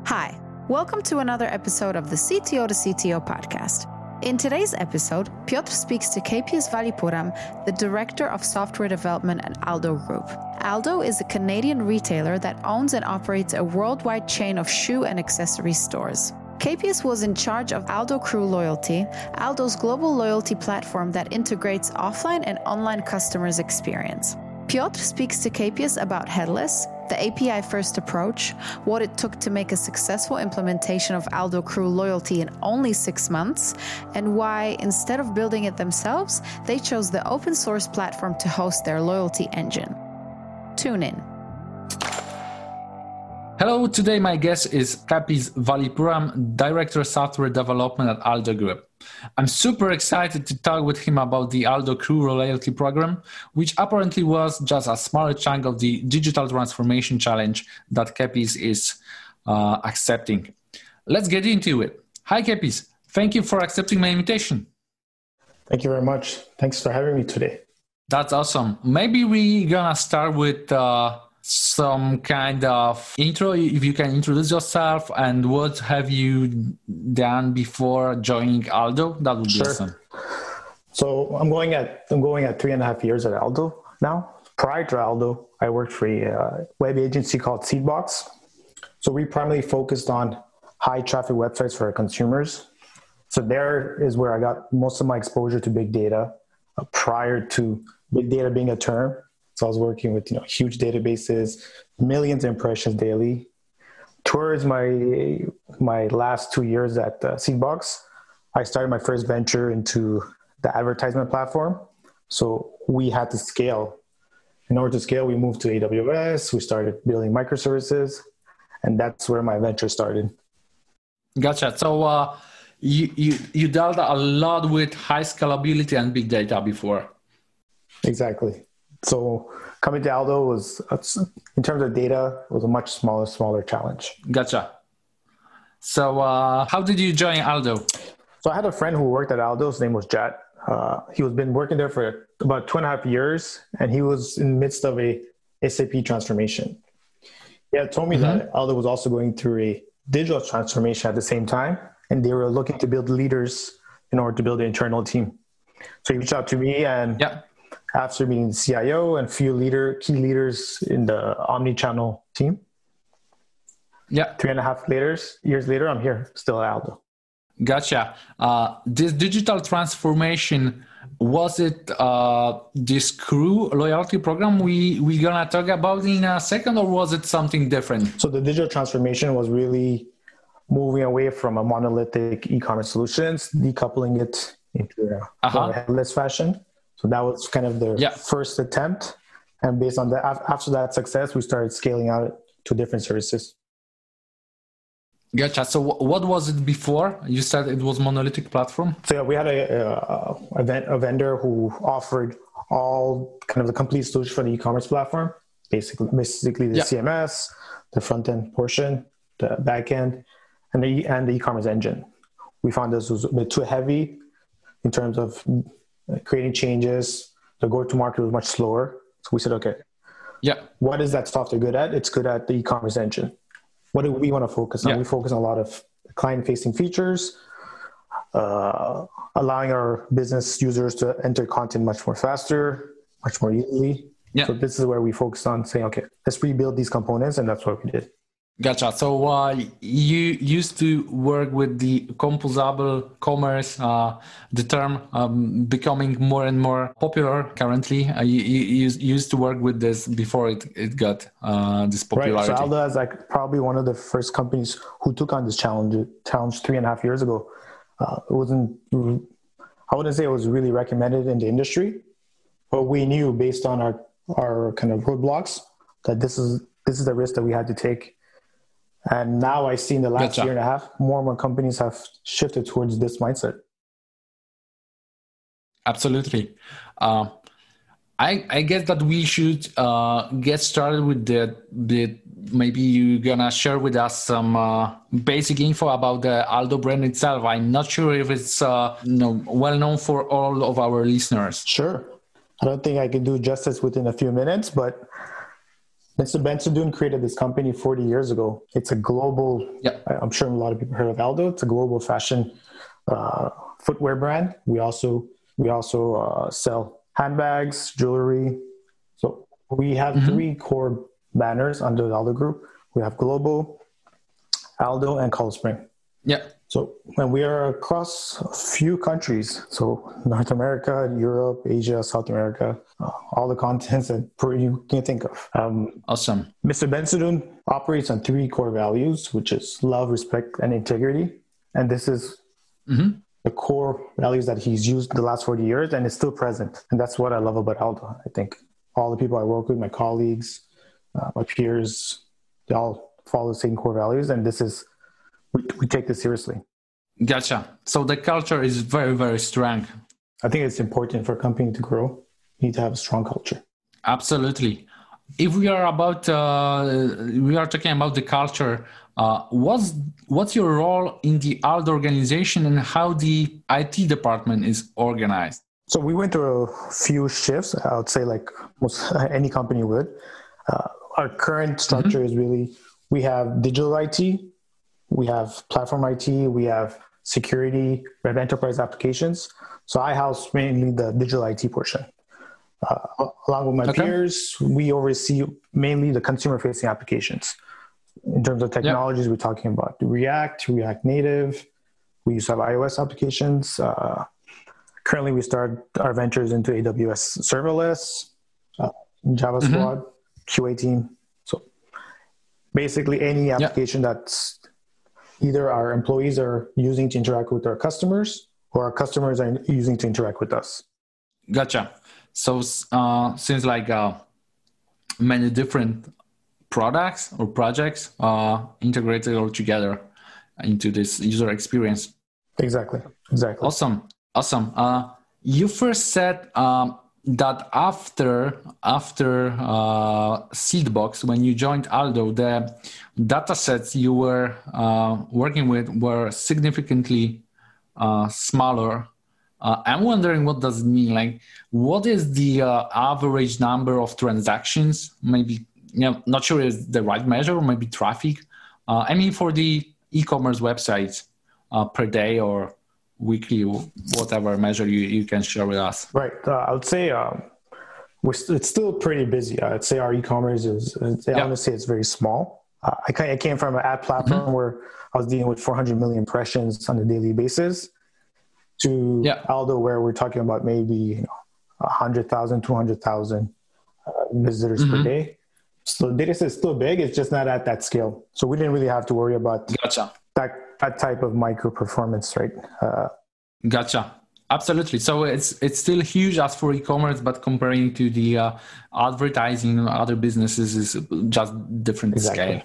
Hi, welcome to another episode of the CTO to CTO podcast. In today's episode, Piotr speaks to KPS Valipuram, the Director of Software Development at Aldo Group. Aldo is a Canadian retailer that owns and operates a worldwide chain of shoe and accessory stores. KPS was in charge of Aldo Crew Loyalty, Aldo's global loyalty platform that integrates offline and online customers' experience. Piotr speaks to KPS about headless, the API-first approach, what it took to make a successful implementation of Aldo Crew Loyalty in only 6 months, and why, instead of building it themselves, they chose the open-source platform to host their loyalty engine. Tune in. Hello, today my guest is KPS Valipuram, Director of Software Development at Aldo Group. I'm super excited to talk with him about the Aldo Crew Loyalty Program, which apparently was just a smaller chunk of the digital transformation challenge that KPS is accepting. Let's get into it. Hi, KPS. Thank you for accepting my invitation. Thank you very much. Thanks for having me today. That's awesome. Maybe we're gonna start with some kind of intro, if you can introduce yourself and what have you done before joining Aldo. That would be awesome. So I'm going at 3.5 years at Aldo now. Prior to Aldo, I worked for a web agency called Seedbox. So we primarily focused on high traffic websites for our consumers. So there is where I got most of my exposure to big data prior to big data being a term. So I was working with huge databases, millions of impressions daily. Towards my last 2 years at Seedbox, I started my first venture into the advertisement platform. So we had to scale. In order to scale, we moved to AWS. We started building microservices, and that's where my venture started. Gotcha. So you dealt a lot with high scalability and big data before. Exactly. So coming to Aldo was, in terms of data, was a much smaller challenge. Gotcha. So how did you join Aldo? So I had a friend who worked at Aldo. His name was Jat. He was been working there for about 2.5 years, and he was in the midst of a SAP transformation. He had told me that Aldo was also going through a digital transformation at the same time, and they were looking to build leaders in order to build an internal team. So he reached out to me, and after meeting the CIO and few key leaders in the omni-channel team. 3.5 years later, I'm here, still at Aldo. Gotcha. This digital transformation, was it this Crew Loyalty Program we're going to talk about in a second, or was it something different? So the digital transformation was really moving away from a monolithic e-commerce solutions, decoupling it into a headless fashion. So that was kind of the first attempt. And based on that, after that success, we started scaling out to different services. Gotcha. So what was it before? You said it was monolithic platform? So we had a vendor who offered all kind of the complete solution for the e-commerce platform, basically the CMS, the front-end portion, the back-end, and the e-commerce engine. We found this was a bit too heavy in terms of creating changes. The go-to-market was much slower. So we said, okay, what is that software good at? It's good at the e-commerce engine. What do we want to focus on? We focus on a lot of client-facing features, allowing our business users to enter content much more faster, much more easily. So this is where we focused on saying, okay, let's rebuild these components, and that's what we did. Gotcha. So you used to work with the composable commerce, the term becoming more and more popular currently. You used to work with this before it got this popularity. Right. So Aldo is probably one of the first companies who took on this challenge 3.5 years ago. I wouldn't say it was really recommended in the industry, but we knew based on our kind of roadblocks that this is the risk that we had to take. And now I see in the last year and a half, more and more companies have shifted towards this mindset. Absolutely. I guess that we should get started with the maybe you're going to share with us some basic info about the Aldo brand itself. I'm not sure if it's well known for all of our listeners. Sure. I don't think I can do justice within a few minutes, but Mr. Bensadoun created this company 40 years ago. It's a global, I'm sure a lot of people heard of Aldo. It's a global fashion footwear brand. We also sell handbags, jewelry. So we have three core banners under the Aldo Group. We have Global, Aldo, and Color Spring. Yeah. So, and we are across a few countries. So North America, Europe, Asia, South America, all the continents that you can think of. Awesome. Mr. Bensadoun operates on three core values, which is love, respect, and integrity. And this is the core values that he's used the last 40 years and is still present. And that's what I love about Aldo. I think all the people I work with, my colleagues, my peers, they all follow the same core values. And this is, we take this seriously. Gotcha. So the culture is very, very strong. I think it's important for a company to grow. You need to have a strong culture. Absolutely. If we are talking about the culture, what's your role in the Aldo organization and how the IT department is organized? So we went through a few shifts. I would say like most any company would. Our current structure is really, we have digital IT, we have platform IT, we have security, we have enterprise applications. So I house mainly the digital IT portion. Along with my peers, we oversee mainly the consumer-facing applications. In terms of technologies, we're talking about React Native. We used to have iOS applications. Currently, we start our ventures into AWS serverless, Java Squad, QA team. So basically any application that's either our employees are using to interact with our customers or our customers are using to interact with us. Gotcha. So since like many different products or projects integrated all together into this user experience. Exactly. Awesome. You first said that after Seedbox, when you joined Aldo, the data sets you were working with were significantly smaller. I'm wondering what does it mean? Like, what is the average number of transactions? Maybe, not sure is the right measure, or maybe traffic. I mean, for the e-commerce websites per day or weekly, whatever measure you can share with us. Right. I would say it's still pretty busy. I'd say our e-commerce honestly, it's very small. I came from an ad platform where I was dealing with 400 million impressions on a daily basis to Aldo, where we're talking about maybe 100,000, 200,000 visitors per day. So data set is still big. It's just not at that scale. So we didn't really have to worry about that type of micro performance, right? Gotcha. Absolutely. So it's still huge as for e-commerce, but comparing to the advertising and other businesses is just different scale.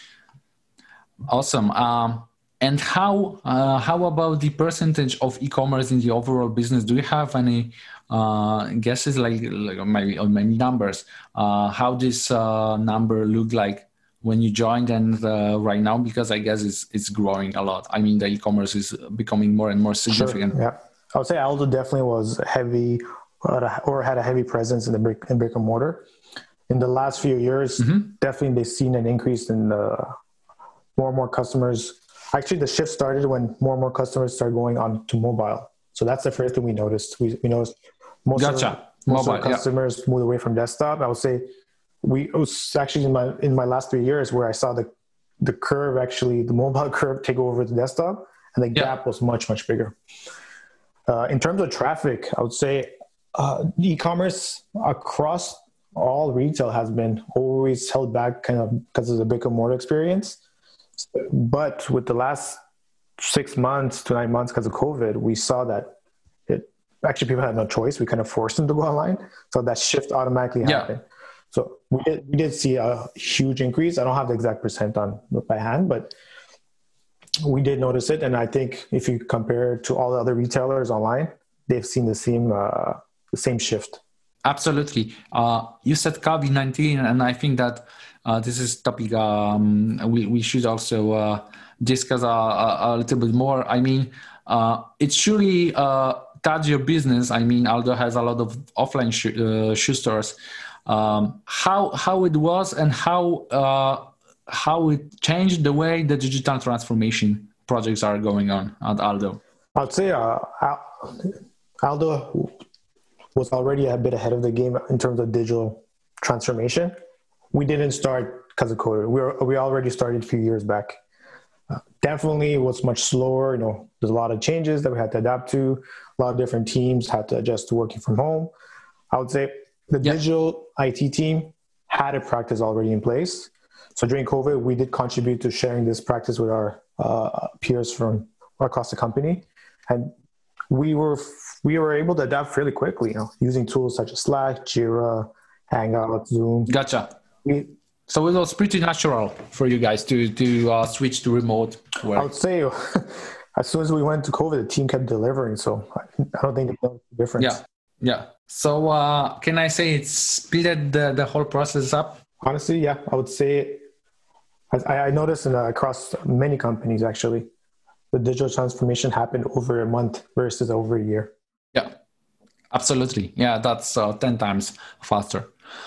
Awesome. And how about the percentage of e-commerce in the overall business? Do you have any guesses, like maybe numbers? How this number look like when you joined and right now? Because I guess it's growing a lot. I mean, the e-commerce is becoming more and more significant. Sure, yeah. I would say Aldo definitely was heavy or had a heavy presence in brick and mortar. In the last few years, definitely they've seen an increase in more and more customers. Actually, the shift started when more and more customers started going on to mobile. So that's the first thing we noticed. We noticed most of our customers moved away from desktop. I would say it was actually in my last 3 years where I saw the curve, actually the mobile curve take over the desktop, and the gap was much, much bigger. In terms of traffic, I would say e-commerce across all retail has been always held back kind of because of the brick and mortar experience. But with the last 6 months to 9 months because of COVID, we saw that actually people had no choice. We kind of forced them to go online. So that shift automatically happened. So we did see a huge increase. I don't have the exact percent by hand, but we did notice it. And I think if you compare to all the other retailers online, they've seen the same shift. Absolutely. You said COVID-19, and I think that this is a topic we should also discuss a little bit more. I mean, it surely touched your business. I mean, Aldo has a lot of offline shoe stores. how it was and how it changed the way the digital transformation projects are going on at Aldo. I'd say Aldo was already a bit ahead of the game in terms of digital transformation. We didn't start because of COVID. We already started a few years back. Definitely was much slower. There's a lot of changes that we had to adapt to. A lot of different teams had to adjust to working from home. I would say the digital IT team had a practice already in place. So during COVID, we did contribute to sharing this practice with our peers from across the company. And we were able to adapt fairly quickly, using tools such as Slack, Jira, Hangout, Zoom. Gotcha. So it was pretty natural for you guys to switch to remote work. I would say as soon as we went to COVID, the team kept delivering. So I don't think there's a difference. Yeah. So can I say it speeded the whole process up? Honestly, yeah. I would say I noticed across many companies, actually, the digital transformation happened over a month versus over a year. Yeah, absolutely. Yeah, that's 10 times faster.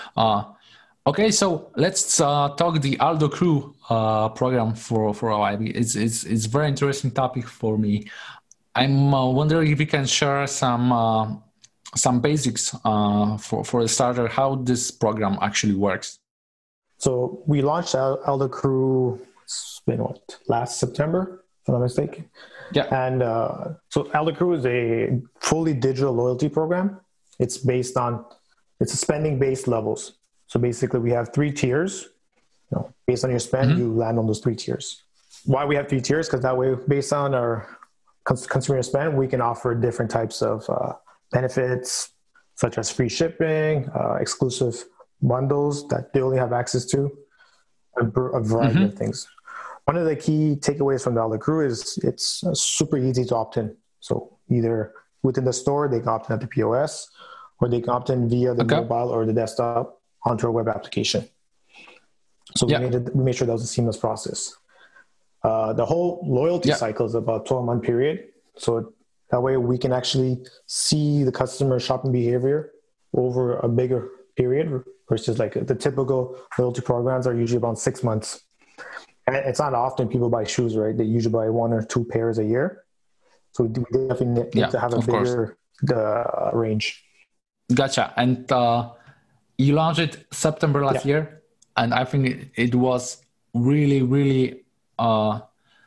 Okay, so let's talk the Aldo Crew program for a while. It's a very interesting topic for me. I'm wondering if you can share some basics for a starter, how this program actually works. So we launched Aldo Crew, it's been last September, if I'm not mistaken. Yeah. And so Aldo Crew is a fully digital loyalty program. It's a spending-based levels. So basically we have 3 tiers. Based on your spend, you land on those 3 tiers. Why we have 3 tiers? Because that way, based on our consumer spend, we can offer different types of benefits, such as free shipping, exclusive bundles that they only have access to, a variety of things. One of the key takeaways from the Aldo Crew is it's super easy to opt in. So either within the store, they can opt in at the POS, or they can opt in via the mobile or the desktop onto our web application. So we made sure that was a seamless process. The whole loyalty cycle is about a 12-month period. So that way we can actually see the customer shopping behavior over a bigger period versus like the typical loyalty programs are usually about 6 months. And it's not often people buy shoes, right? They usually buy 1 or 2 pairs a year. So we definitely need to have a bigger range. Gotcha. And you launched it September last year. And I think it was really, really a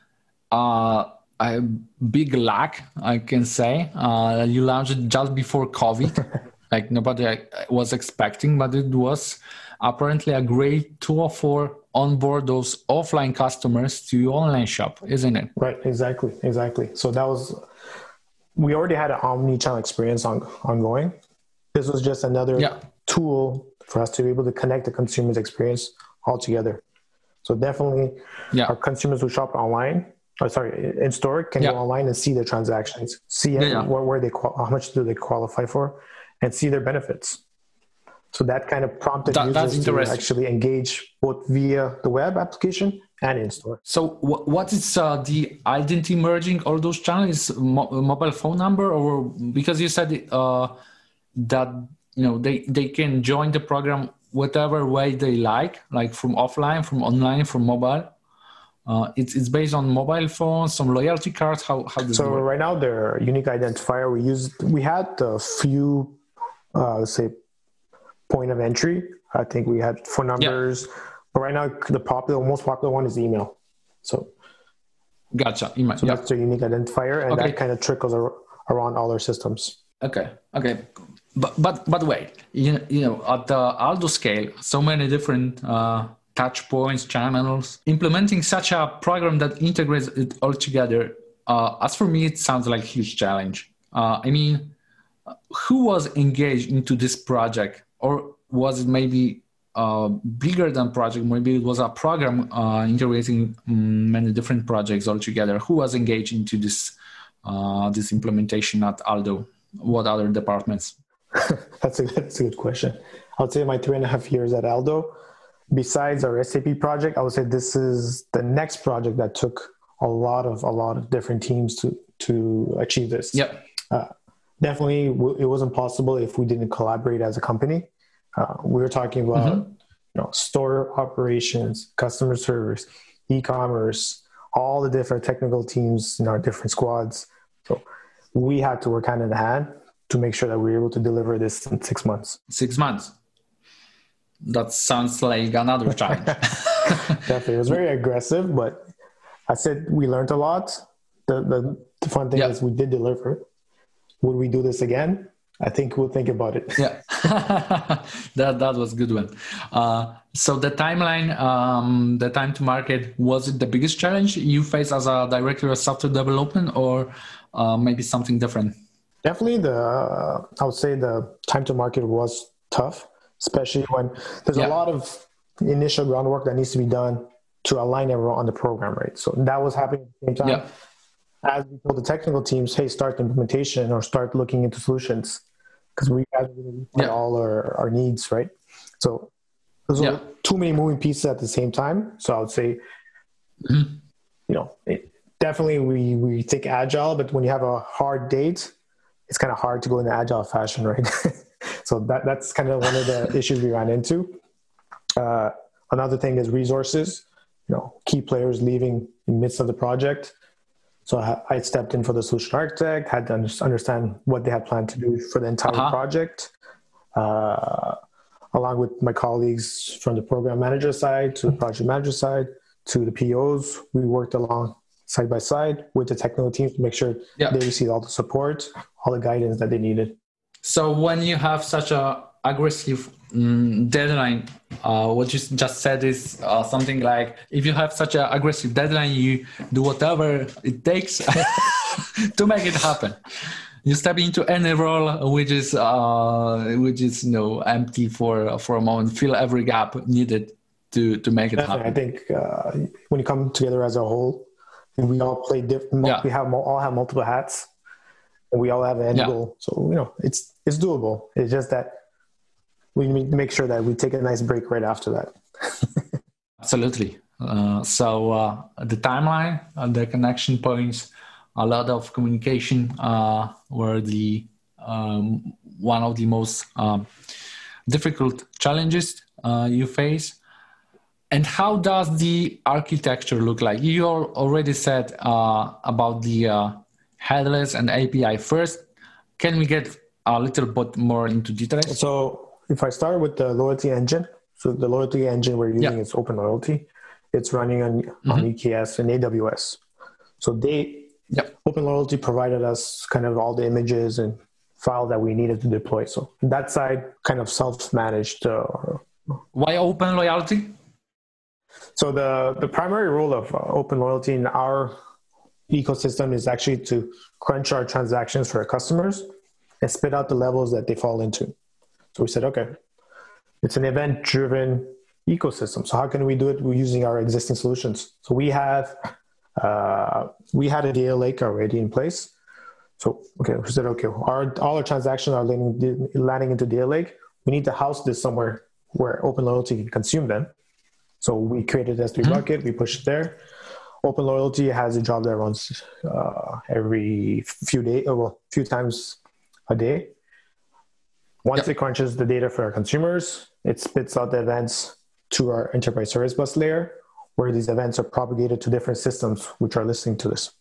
big lack, I can say. You launched it just before COVID. Like nobody was expecting, but it was apparently a great tool for onboard those offline customers to your online shop, isn't it? Right, exactly. So we already had an omni-channel experience ongoing. This was just another tool for us to be able to connect the consumer's experience all together. So definitely our consumers who shop online, in store can go online and see their transactions, see where how much do they qualify for, and see their benefits. So that kind of prompted users to actually engage both via the web application and in store. So what is the identity merging all those channels? Mobile phone number, or because you said that they can join the program whatever way they like from offline, from online, from mobile. It's based on mobile phones, some loyalty cards. How does it work? Right now, their unique identifier we had a few, let's say, point of entry. I think we had phone numbers, but right now the most popular one is email. So, gotcha. Email. So that's their unique identifier, and that kind of trickles around all our systems. Okay. But wait, at the Aldo scale, so many different touch points, channels. Implementing such a program that integrates it all together, as for me, it sounds like a huge challenge. I mean, who was engaged into this project? Or was it maybe bigger than project? Maybe it was a program integrating many different projects all together. Who was engaged into this implementation at Aldo? What other departments? That's a good question. I would say my 3.5 years at Aldo, besides our SAP project, I would say this is the next project that took a lot of different teams to achieve this. Yep. Definitely, it wasn't possible if we didn't collaborate as a company. We were talking about store operations, customer service, e-commerce, all the different technical teams in our different squads. So we had to work hand in hand to make sure that we were able to deliver this in 6 months. 6 months. That sounds like another challenge. Definitely. It was very aggressive, but I said we learned a lot. The fun thing is we did deliver. Would we do this again? I think we'll think about it. Yeah, that was a good one. So the timeline, the time to market, was it the biggest challenge you faced as a director of software development, or maybe something different? Definitely, I would say the time to market was tough, especially when there's a lot of initial groundwork that needs to be done to align everyone on the program, right? So that was happening at the same time. Yeah. As we told the technical teams, hey, start the implementation or start looking into solutions, because we haven't really met all our needs, right? So there's too many moving pieces at the same time. So I would say, definitely we think agile, but when you have a hard date, it's kind of hard to go in the agile fashion, right? So that's kind of one of the issues we ran into. Another thing is resources, key players leaving in the midst of the project. So I stepped in for the solution architect, had to understand what they had planned to do for the entire project, along with my colleagues from the program manager side to the project manager side to the POs. We worked along side by side with the technical teams to make sure they received all the support, all the guidance that they needed. So when you have such a aggressive deadline, what you just said is something like, if you have such an aggressive deadline, you do whatever it takes to make it happen. You step into any role which is empty for a moment, fill every gap needed to make it happen. I think when you come together as a whole, we all play different. We all have multiple hats, and we all have an end goal. So it's doable. It's just that we need to make sure that we take a nice break right after that. Absolutely. So the timeline, the connection points, a lot of communication were the one of the most difficult challenges you face. And how does the architecture look like? You already said about the headless and API first. Can we get a little bit more into details? So if I start with the loyalty engine, so the loyalty engine we're using is Open Loyalty. It's running on EKS and AWS. So Open Loyalty provided us kind of all the images and files that we needed to deploy. So that side kind of self-managed. Why Open Loyalty? So the primary role of Open Loyalty in our ecosystem is actually to crunch our transactions for our customers and spit out the levels that they fall into. So we said, okay, it's an event-driven ecosystem. So how can we do it? We're using our existing solutions. So we had a data lake already in place. So we said, all our transactions are landing into data lake. We need to house this somewhere where Open Loyalty can consume them. So we created S3 bucket. We pushed it there. Open Loyalty has a job that runs every few times a day. Once it crunches the data for our consumers, it spits out the events to our enterprise service bus layer, where these events are propagated to different systems which are listening to this.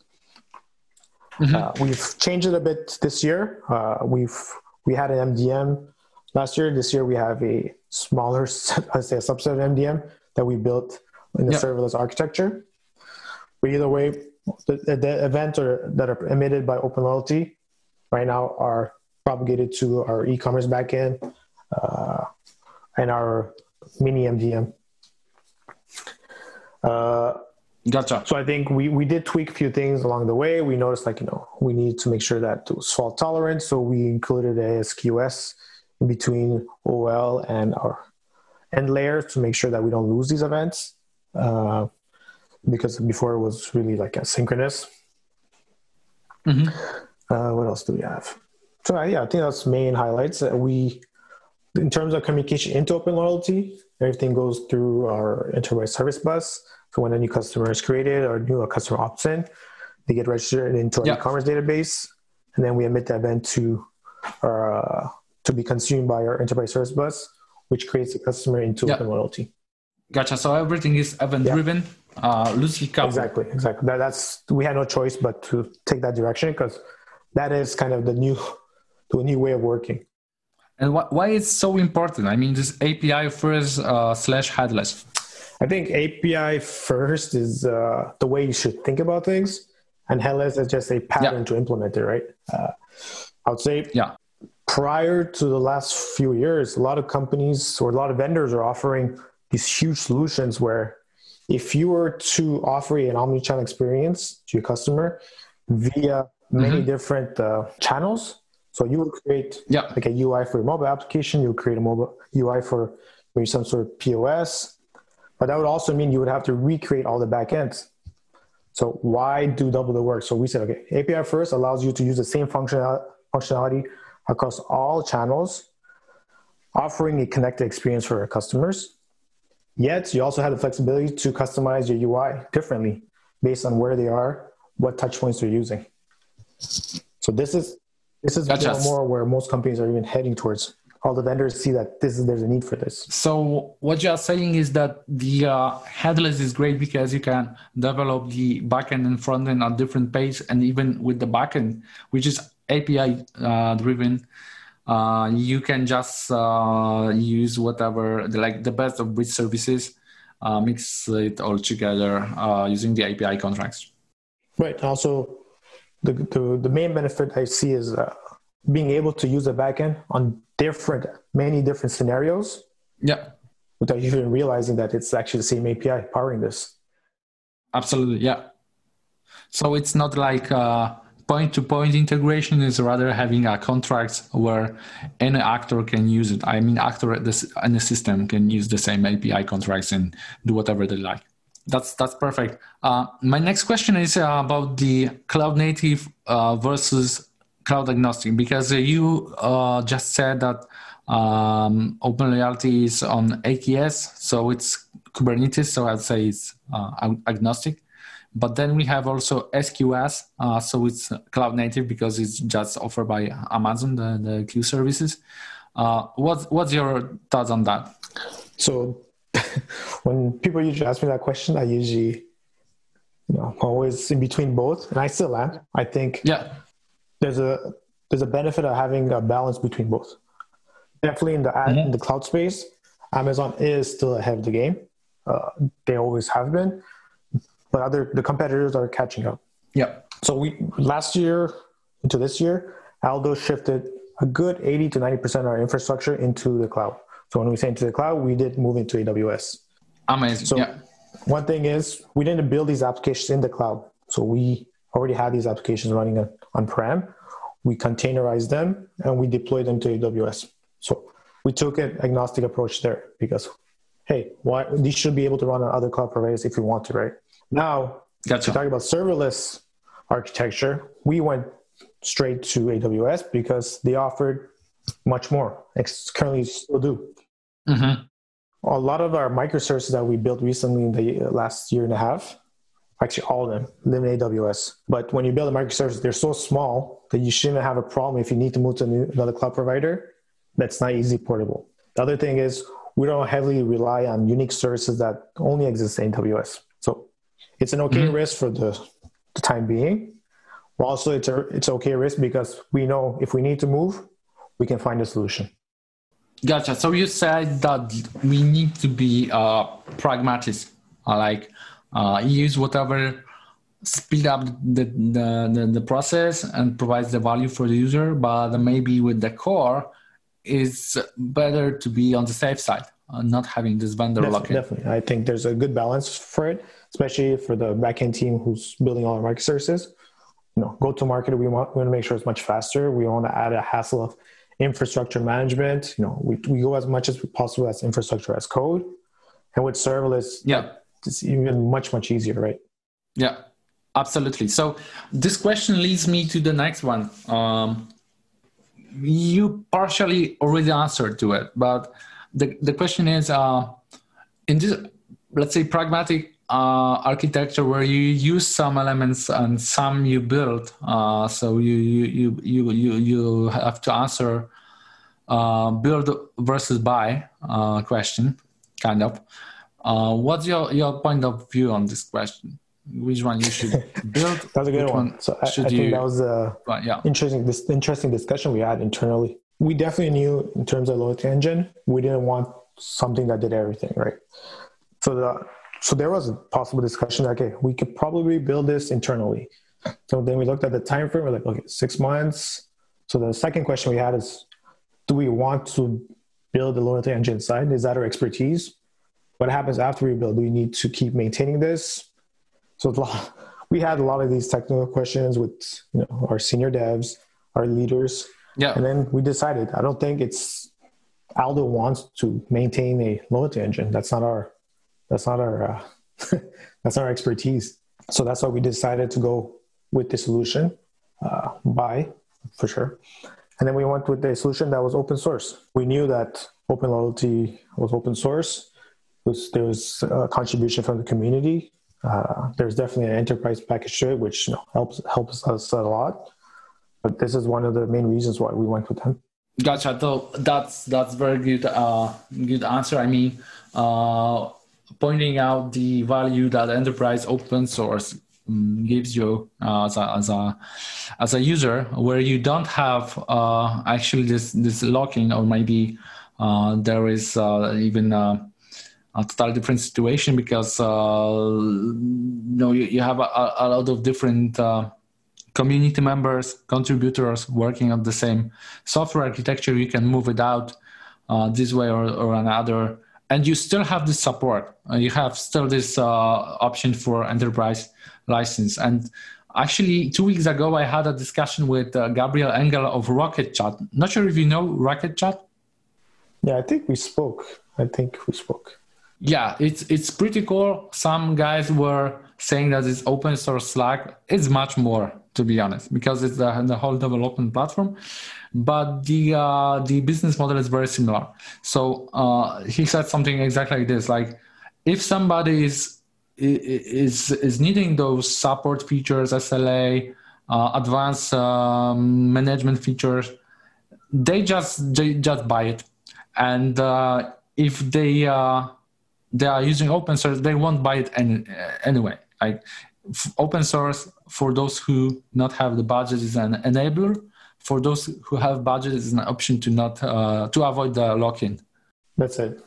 We've changed it a bit this year. We had an MDM last year. This year we have a smaller, a subset of MDM that we built in the serverless architecture. But either way, the events that are emitted by Open Loyalty right now are propagated to our e-commerce backend and our mini MDM. Gotcha. So I think we did tweak a few things along the way. We noticed we need to make sure that it was fault tolerant. So we included a SQS in between OL and our end layers to make sure that we don't lose these events. Because before it was really like asynchronous. What else do we have? So I think that's main highlights. In terms of communication into Open Loyalty, everything goes through our enterprise service bus. So when a new customer is created or a customer opts in, they get registered into our e-commerce database, and then we emit the event to be consumed by our enterprise service bus which creates a customer intuitive loyalty. Gotcha. So everything is event-driven, loosely coupled. Exactly. That's we had no choice but to take that direction because that is kind of the new way of working. And why it's so important? I mean, this API first / headless. I think API first is the way you should think about things, and headless is just a pattern to implement it, right? I would say prior to the last few years, a lot of companies or a lot of vendors are offering these huge solutions where if you were to offer an omnichannel experience to your customer via many different channels, so you would create like a UI for your mobile application, you would create a mobile UI for maybe some sort of POS, but that would also mean you would have to recreate all the backends. So why do double the work? So we said, okay, API first allows you to use the same functionality across all channels, offering a connected experience for our customers. Yet you also have the flexibility to customize your UI differently based on where they are, what touch points they're using. So this is more where most companies are even heading towards. All the vendors see that there's a need for this. So what you are saying is that the headless is great because you can develop the backend and frontend on different pages, and even with the backend, which is API driven, you can just use whatever the best of breed services, mix it all together using the API contracts. Right. Also, the main benefit I see is being able to use a backend on many different scenarios. Yeah. Without even realizing that it's actually the same API powering this. Absolutely. Yeah. So it's not like point-to-point integration, is rather having a contract where any actor can use it. I mean, actor in the system can use the same API contracts and do whatever they like. That's perfect. My next question is about the cloud native versus cloud agnostic, because you just said that OpenLoyalty is on AKS, so it's Kubernetes, so I'd say it's agnostic. But then we have also SQS, so it's cloud native because it's just offered by Amazon, the Q services. What's your thoughts on that? So when people usually ask me that question, I usually, always in between both, and I still am. I think there's a benefit of having a balance between both. Definitely in the cloud space, Amazon is still ahead of the game. They always have been, but the competitors are catching up. Yeah. So last year into this year, Aldo shifted a good 80 to 90% of our infrastructure into the cloud. So when we say into the cloud, we did move into AWS. Amazing. So one thing is we didn't build these applications in the cloud. So we already had these applications running on-prem. We containerized them and we deployed them to AWS. So we took an agnostic approach there because, hey, these should be able to run on other cloud providers if we want to, right? Now, to talk about serverless architecture, we went straight to AWS because they offered much more. Currently still do. Mm-hmm. A lot of our microservices that we built recently in the last year and a half, actually all of them, live in AWS. But when you build a microservice, they're so small that you shouldn't have a problem if you need to move to another cloud provider. That's not easily portable. The other thing is we don't heavily rely on unique services that only exist in AWS. So it's an okay risk for the time being. Also, it's okay risk because we know if we need to move, we can find a solution. Gotcha. So you said that we need to be pragmatic, use whatever speed up the process and provides the value for the user, but maybe with the core, it's better to be on the safe side, not having this vendor lock-in. Definitely. I think there's a good balance for it, especially for the backend team who's building all our microservices. Go to market, we want to make sure it's much faster. We want to add a hassle of infrastructure management. We go as much as possible as infrastructure as code. And with serverless, it's even much, much easier, right? Yeah, absolutely. So this question leads me to the next one. You partially already answered to it, but the question is, in this, let's say, pragmatic architecture where you use some elements and some you build, so you have to answer build versus buy question, kind of. What's your point of view on this question? Which one you should build? That's a good one. So I think that was interesting discussion we had internally. We definitely knew in terms of loyalty engine, we didn't want something that did everything, right? So there was a possible discussion that, okay, we could probably build this internally. So then we looked at the time frame. We're like, okay, 6 months. So the second question we had is, do we want to build the loyalty engine side? Is that our expertise? What happens after we build? Do we need to keep maintaining this? So we had a lot of these technical questions with our senior devs, our leaders. Yeah. And then we decided, I don't think Aldo wants to maintain a loyalty engine. That's not our that's our expertise. So that's why we decided to go with the solution, buy for sure. And then we went with a solution that was open source. We knew that Open Loyalty was open source. There was a contribution from the community. There's definitely an enterprise package to it, which helps us a lot. But this is one of the main reasons why we went with them. Gotcha. So that's very good. Good answer. I mean, pointing out the value that enterprise open source gives you as a user, where you don't have actually this lock-in, or maybe there is even a totally different situation, because you have a lot of different community members, contributors working on the same software architecture. You can move it out this way or another, and you still have this support. You have still this option for enterprise license. And actually, 2 weeks ago, I had a discussion with Gabriel Engel of Rocket Chat. Not sure if you know Rocket Chat. Yeah, I think we spoke. Yeah, it's pretty cool. Some guys were saying that it's open source Slack. It's much more, to be honest, because it's the whole development platform. But the business model is very similar. So he said something exactly like this: like, if somebody is needing those support features, SLA, advanced management features, they just buy it. And if they are using open source, they won't buy it anyway. Like, open source, for those who not have the budget, is an enabler. For those who have budget, is an option to not to avoid the lock-in. That's it.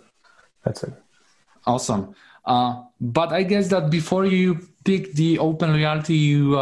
Awesome. But I guess that before you pick the Open Loyalty,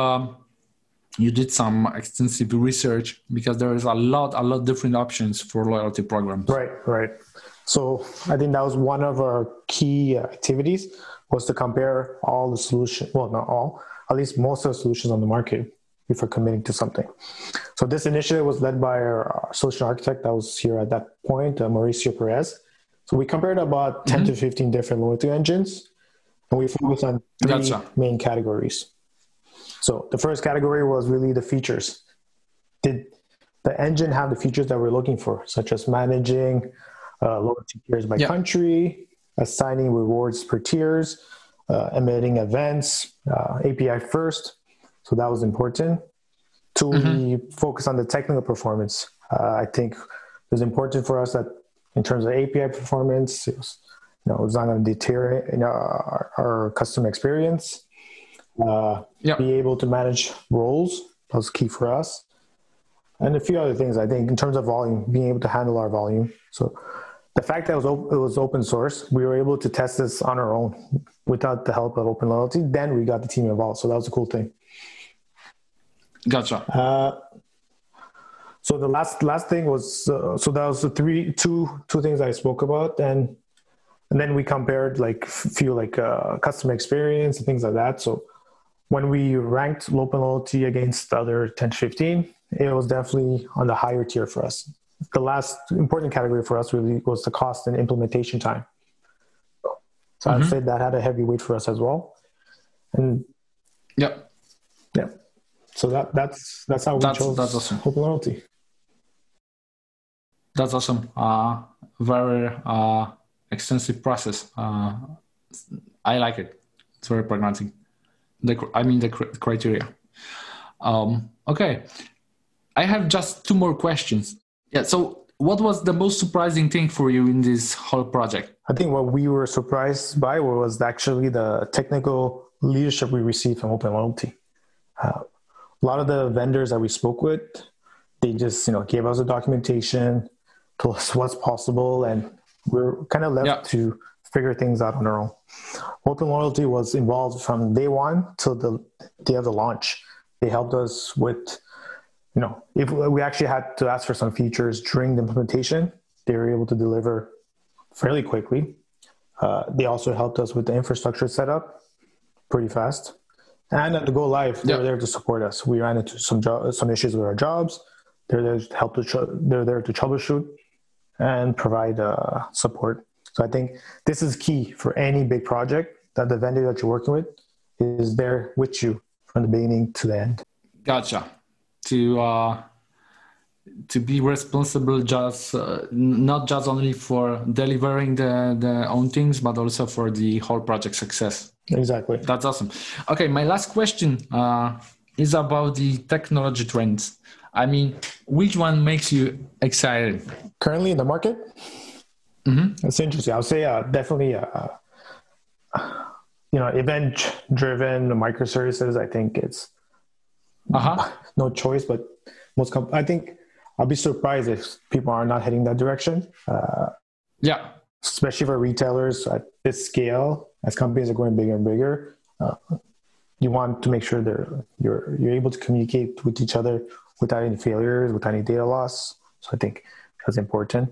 you did some extensive research, because there is a lot different options for loyalty programs. Right. So I think that was one of our key activities, was to compare all the solutions. Well, not all, at least most of the solutions on the market before committing to something. So this initiative was led by our solution architect that was here at that point, Mauricio Perez. So we compared about 10 to 15 different loyalty engines, and we focused on three main categories. So the first category was really the features. Did the engine have the features that we're looking for, such as managing loyalty tiers by country, assigning rewards per tiers, emitting events, API first. So that was important. Two, we focus on the technical performance. I think it was important for us that in terms of API performance, it was not going to deter our customer experience. Be able to manage roles, that was key for us. And a few other things, I think, in terms of volume, being able to handle our volume. So the fact that it was open source, we were able to test this on our own without the help of Open Loyalty. Then we got the team involved. So that was a cool thing. Gotcha. So the last thing was, so that was the two things I spoke about. And then we compared customer experience and things like that. So when we ranked Open Loyalty against the other 10 to 15, it was definitely on the higher tier for us. The last important category for us really was the cost and implementation time. So I'd say that had a heavy weight for us as well. And yeah. So that's how we chose that's awesome. Open Loyalty. That's awesome. Very extensive process. I like it. It's very pragmatic. The criteria. Okay. I have just two more questions. Yeah. So what was the most surprising thing for you in this whole project? I think what we were surprised by was actually the technical leadership we received from Open Loyalty. A lot of the vendors that we spoke with, they just gave us the documentation, told us what's possible, and we're kind of left to figure things out on our own. Open Loyalty was involved from day one till the day of the launch. They helped us with, if we actually had to ask for some features during the implementation, they were able to deliver fairly quickly. They also helped us with the infrastructure setup pretty fast. And at the go live, they were there to support us. We ran into some issues with our jobs. They're there to help. They're there to troubleshoot and provide support. So I think this is key for any big project, that the vendor that you're working with is there with you from the beginning to the end. Gotcha. To be responsible just not just only for delivering the own things, but also for the whole project success. Exactly. That's awesome. Okay, my last question is about the technology trends. I mean, which one makes you excited? Currently in the market? Mm-hmm. It's interesting. I would say definitely, event-driven microservices. I think it's no choice, but I think I'll be surprised if people are not heading that direction. Especially for retailers at this scale, as companies are going bigger and bigger, you want to make sure you're able to communicate with each other without any failures, without any data loss. So I think that's important.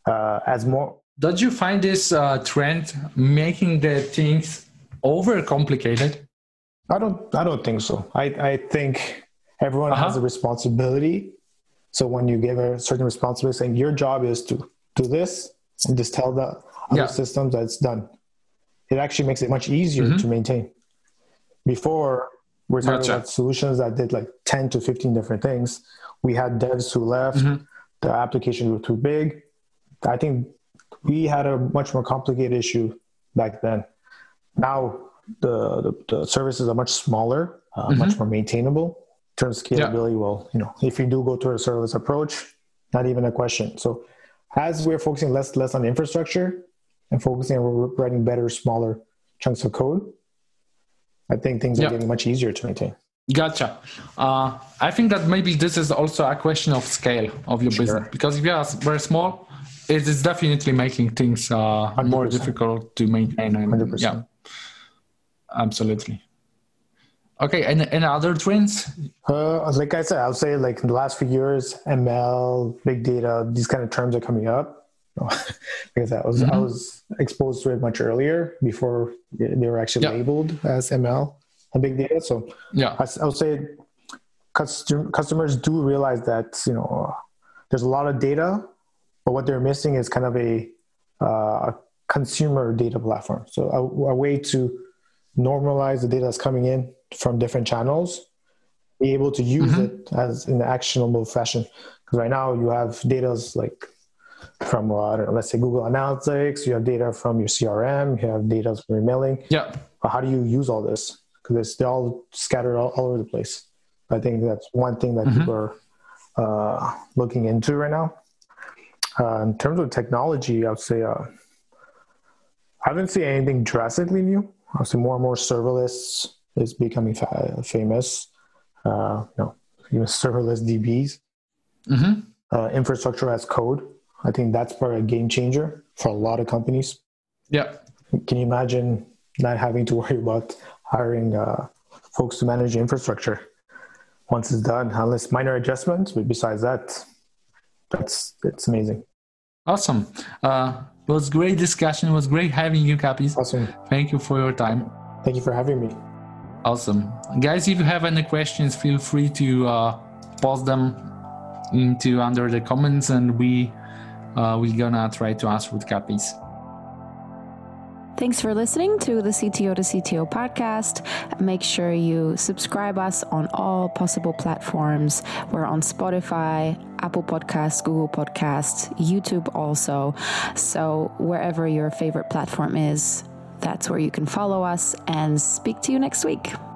Don't you find this trend making the things overcomplicated? I don't think so. I think everyone has a responsibility. So when you give a certain responsibility, saying your job is to do this and just tell the other systems that it's done, it actually makes it much easier to maintain. Before, we're talking about solutions that did like 10 to 15 different things. We had devs who left. The applications were too big. I think we had a much more complicated issue back then. Now, the services are much smaller, much more maintainable. In terms of scalability, if you do go to a serverless approach, not even a question. So as we're focusing less on infrastructure and focusing on writing better, smaller chunks of code, I think things are getting much easier to maintain. Gotcha. I think that maybe this is also a question of scale of your business, because if you are very small, it is definitely making things more difficult to maintain. 100%. Yeah, absolutely. Okay, and other trends? Like I said, I would say like in the last few years, ML, big data, these kind of terms are coming up. Because I was exposed to it much earlier before they were actually labeled as ML and big data. So I would say customers do realize that there's a lot of data, but what they're missing is kind of a consumer data platform. So a way to normalize the data that's coming in from different channels, be able to use it as in an actionable fashion. Because right now you have data like from, let's say Google Analytics, you have data from your CRM, you have data from your mailing. But how do you use all this? Because they're all scattered all over the place. I think that's one thing that people are looking into right now. In terms of technology, I would say I haven't seen anything drastically new. I would say more and more serverless is becoming famous. Even serverless DBs. Infrastructure as code. I think that's probably a game changer for a lot of companies. Can you imagine not having to worry about hiring folks to manage infrastructure once it's done, unless minor adjustments? But besides that, it's amazing. Awesome. It was great discussion. It was great having you, Capis. Awesome. Thank you for your time. Thank you for having me. Awesome. Guys, if you have any questions, feel free to post them under the comments, and we're gonna try to answer with Capis. Thanks for listening to the CTO to CTO podcast. Make sure you subscribe us on all possible platforms. We're on Spotify, Apple Podcasts, Google Podcasts, YouTube also. So wherever your favorite platform is, that's where you can follow us, and speak to you next week.